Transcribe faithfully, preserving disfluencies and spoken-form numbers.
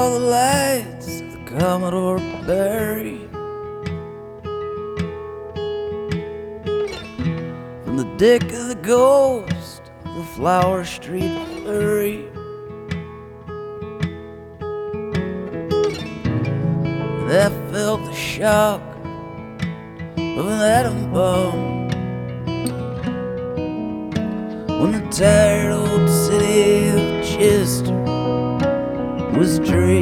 All the lights of the Commodore Barry, from the deck of the Ghost of the Flower Street Flurry. And I felt the shock of an atom bomb when the tired old city of Chester was dreaming.